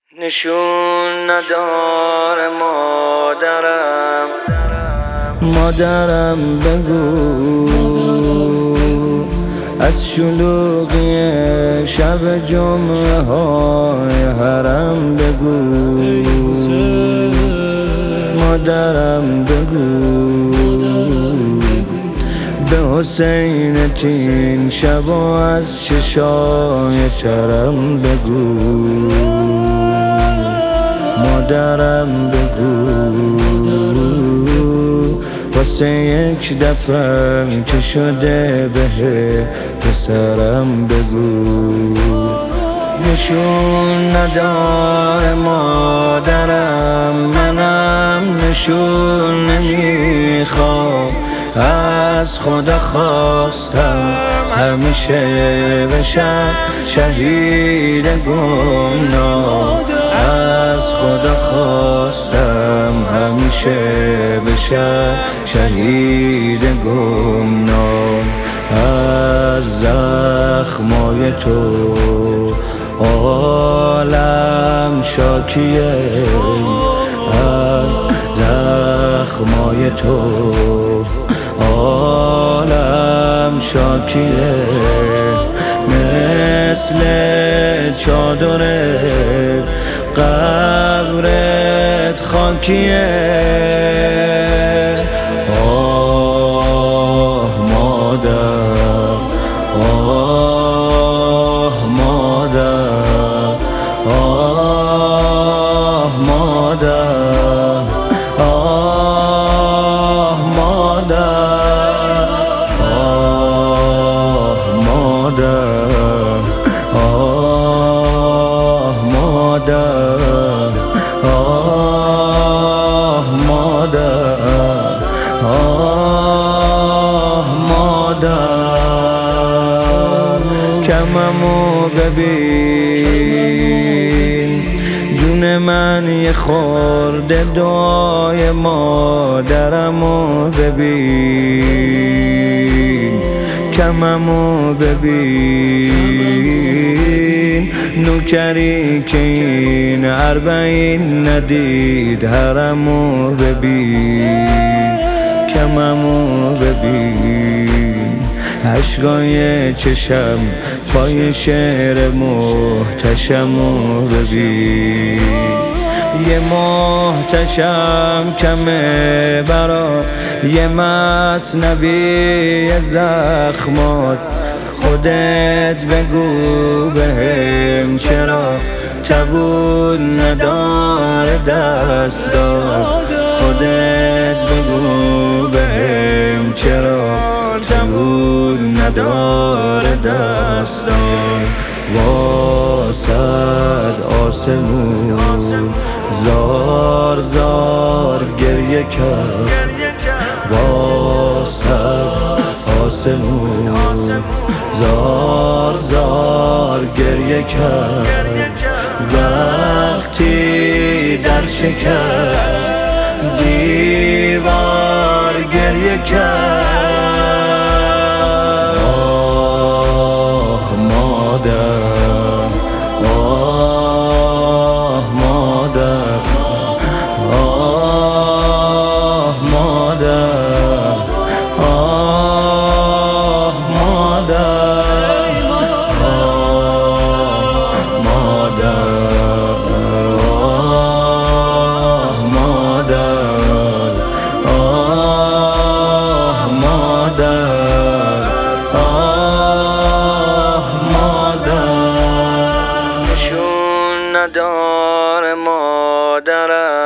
نشون نداره مادرم بگو از شلوغی شب جمعه های حرم بگو مادرم بگو به حسین تین شبا از چشای ترم بگو مادرم بگو واسه یک دفعه که شده به پسرم بگو نشون نداره مادرم منم نشون نمیخوام از خدا خواستم همیشه بشم شهید گمنام از خدا خواستم همیشه بشم شهید گمنام از زخمای تو عالم شاکیه از زخمای تو عالم شاکیه مثل چادر قبرت خاکیه آه مادر آه مادر آه مادر آه مادر آه مادر آه مادر آه مادر آه مادر کممو ببین جون من یه خورده دعای مادرمو ببین کممو ببین نوکری که این اربعین ندید حرمو ببین کممو ببین عشقای چشم پای شعر محتشمو ببین یه محتشم کمه برا یه مثنوی زخمات خودت بگو بهم چرا تبون نداره دستات خودت بگو بهم چرا تبون نداره دستات واسد آسمون زار زار گریه کرد واسد آسمون زار زار گریه کرد وقتی در شکست دیوار گریه کرد آه مادر آه مادر آه مادر آه مادر آه مادر آه مادر آه مادر آه مادر نشون نداره مادرم